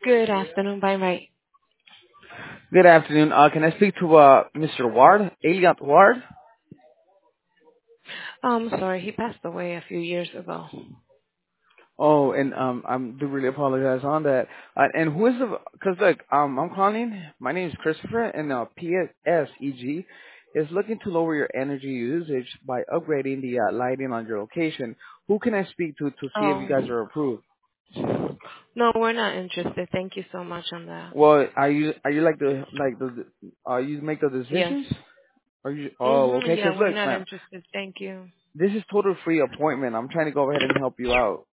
Good afternoon, by my. Good afternoon. Can I speak to Mr. Ward, Elliot Ward? Sorry, he passed away a few years ago. Oh, and I do really apologize on that. And who is the? Cause look, I'm calling. My name is Christopher, and PSEG is looking to lower your energy usage by upgrading the lighting on your location. Who can I speak to see if you Oh, guys are approved? no, we're not interested. Thank you so much on that. Well, are you like the you make the Yes. decisions? Are you? Oh, okay. Yeah, Cause we're look, not man, interested. Thank you. this is total free appointment. I'm trying to go ahead and help you out.